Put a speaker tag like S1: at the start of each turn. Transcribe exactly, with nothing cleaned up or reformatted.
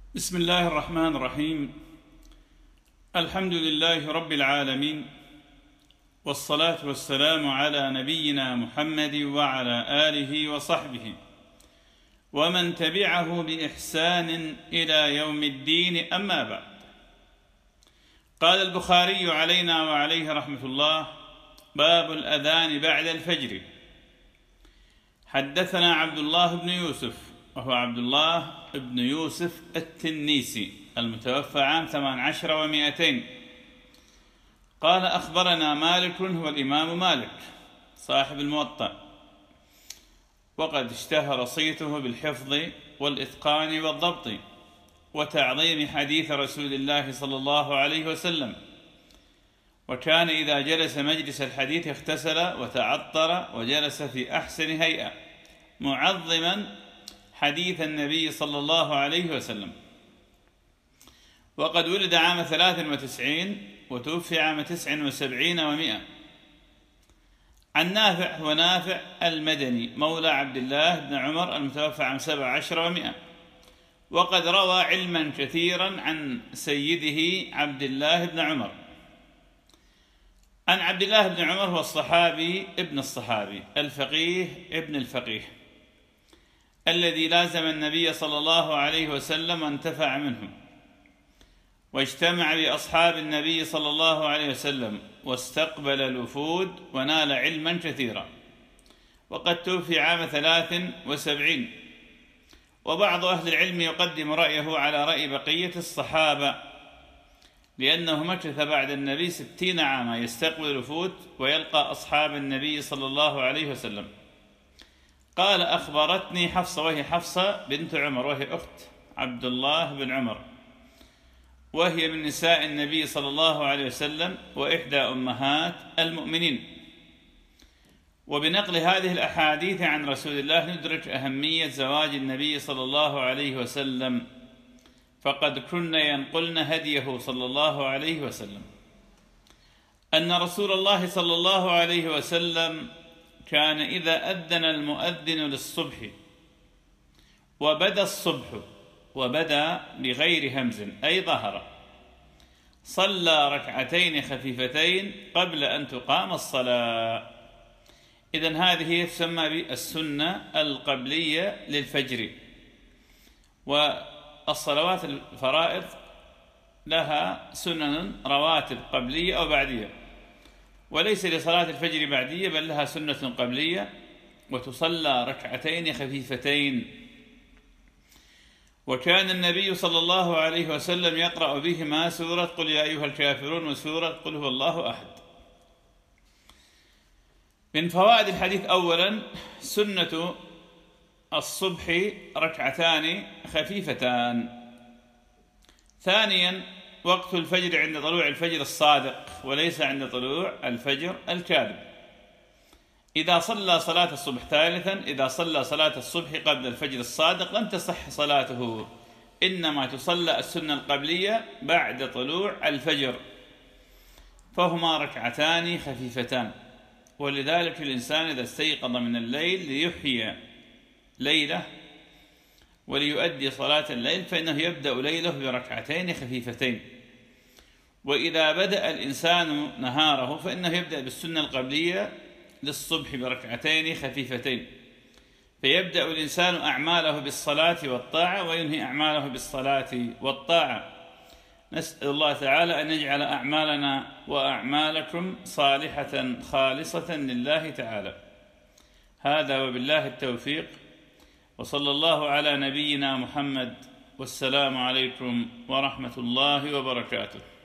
S1: بسم الله الرحمن الرحيم. الحمد لله رب العالمين، والصلاة والسلام على نبينا محمد وعلى آله وصحبه ومن تبعه بإحسان إلى يوم الدين، أما بعد. قال البخاري علينا وعليه رحمة الله: باب الأذان بعد الفجر. حدثنا عبد الله بن يوسف، وهو عبد الله بن يوسف التنيسي المتوفى عام ثمان عشر ومائتين. قال: أخبرنا مالك، هو الإمام مالك صاحب الموطأ، وقد اشتهر صيته بالحفظ والإتقان والضبط وتعظيم حديث رسول الله صلى الله عليه وسلم، وكان إذا جلس مجلس الحديث اغتسل وتعطر وجلس في أحسن هيئة معظما حديث النبي صلى الله عليه وسلم. وقد ولد عام ثلاث وتسعين وتوفي عام تسع وسبعين ومائة. عن نافع، ونافع المدني مولى عبد الله بن عمر المتوفى عام سبع عشر ومائة، وقد روى علما كثيرا عن سيده عبد الله بن عمر. عن عبد الله بن عمر هو الصحابي ابن الصحابي الفقيه ابن الفقيه الذي لازم النبي صلى الله عليه وسلم وانتفع منه، واجتمع بأصحاب النبي صلى الله عليه وسلم واستقبل الوفود ونال علما كثيرا، وقد توفي عام ثلاث وسبعين. وبعض أهل العلم يقدم رأيه على رأي بقية الصحابة، لأنه مكث بعد النبي ستين عاما يستقبل الوفود ويلقى أصحاب النبي صلى الله عليه وسلم. قال: أخبرتني حفصة، وهي حفصة بنت عمر، وهي أخت عبد الله بن عمر، وهي من نساء النبي صلى الله عليه وسلم وإحدى أمهات المؤمنين. وبنقل هذه الأحاديث عن رسول الله ندرك أهمية زواج النبي صلى الله عليه وسلم، فقد كن ينقلن هديه صلى الله عليه وسلم. أن رسول الله صلى الله عليه وسلم كان إذا أذن المؤذن للصبح وبدا الصبح، وبدا بغير همز أي ظهر، صلى ركعتين خفيفتين قبل أن تقام الصلاة. إذن هذه تسمى بالسنة القبلية للفجر. والصلوات الفرائض لها سنن رواتب قبلية أو بعدية، وليس لصلاة الفجر بعدية، بل لها سنة قبلية وتصلى ركعتين خفيفتين. وكان النبي صلى الله عليه وسلم يقرأ بهما سورة قل يا أيها الكافرون وسورة قل هو الله أحد. من فوائد الحديث: أولا سنة الصبح ركعتان خفيفتان. ثانيا وقت الفجر عند طلوع الفجر الصادق وليس عند طلوع الفجر الكاذب. إذا صلى صلاة الصبح ثالثا إذا صلى صلاة الصبح قبل الفجر الصادق لم تصح صلاته، إنما تصلى السنة القبلية بعد طلوع الفجر، فهما ركعتان خفيفتان. ولذلك الإنسان إذا استيقظ من الليل ليحيي ليله وليؤدي صلاة الليل فإنه يبدأ ليله بركعتين خفيفتين. وإذا بدأ الإنسان نهاره فإنه يبدأ بالسنة القبلية للصبح بركعتين خفيفتين، فيبدأ الإنسان أعماله بالصلاة والطاعة وينهي أعماله بالصلاة والطاعة. نسأل الله تعالى أن يجعل أعمالنا وأعمالكم صالحة خالصة لله تعالى. هذا وبالله التوفيق، وصلى الله على نبينا محمد، والسلام عليكم ورحمة الله وبركاته.